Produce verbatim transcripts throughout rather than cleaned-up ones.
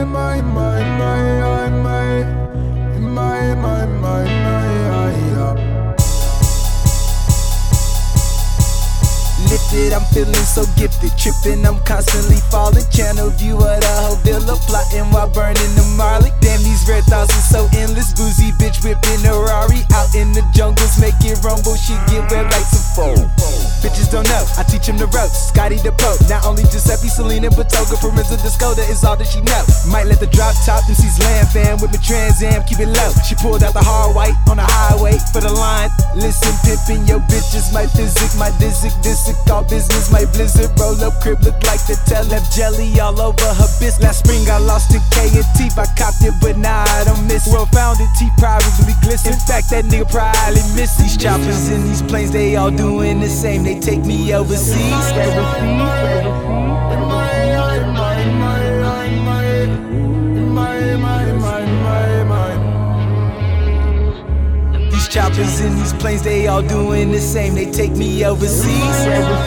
my, my, my, my, my, my, my, my. Lifted, I'm feeling so gifted. Tripping, I'm constantly falling. Channel view of the whole villa. Plotting while burning the Marley. Damn, these red thoughts are so endless. Boozy bitch whipping a Rari. Out in the jungles, making rumble. She get wet like some foam. Bitches don't know, I teach him the ropes. Scotty the Pope, not only Giuseppe, Selena, Batoga, Parenza, Discoda is all that she know. Might let the drop top, then she's Lamb fam with my Trans Am, keep it low. She pulled out the hard white on the highway for the line. Listen, pimpin', yo bitches, my physic, my disic, disic, all business, my blizzard. Roll up crib, look like the tell, left jelly all over her biscuit. Last spring I lost in K and T, I copped it, but nah, I don't miss it. World founded, T probably glisten. In fact, that nigga probably miss these choppers in these planes, they all doing the same. They take me overseas. These choppers in these planes, they all doing the same. They take me overseas.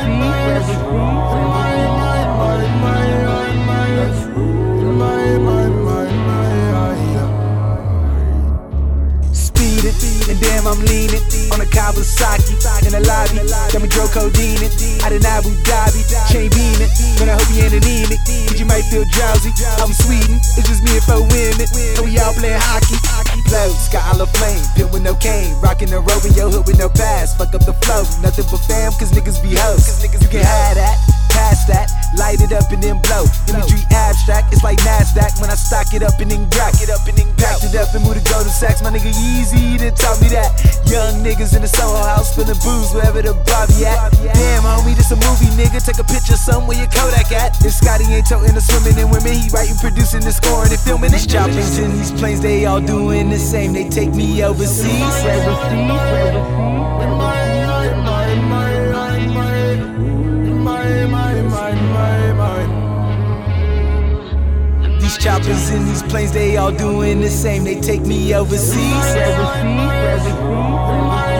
And damn, I'm leaning on a Kawasaki in the lobby. Got me drove codeine out in Abu Dhabi. Chain beaming, but I hope you ain't anemic, cause you might feel drowsy. I'm Sweden, it's just me and four women, and we all playing hockey. Flow, sky all flame, pit with no cane. Rockin' the rope in your hood with no pass. Fuck up the flow, nothing but fam, cause niggas be hoes. You can have that, pass that, light it up and then blow. Imagery abstract, it's like NASDAQ when I stock it up and then crack it up and then packed it up and move to Golden Sacks. My nigga Easy done taught me that. Young niggas in the Soho house spilling booze wherever the Bobby at. Damn homie, this a movie nigga, take a picture somewhere your Kodak at. If Scotty ain't toting the swimming and women, he writing, producing, and scoring and filming. These choppers in these planes, they all doing the same. They take me overseas. These choppers in these planes, they all doing the same. They take me overseas.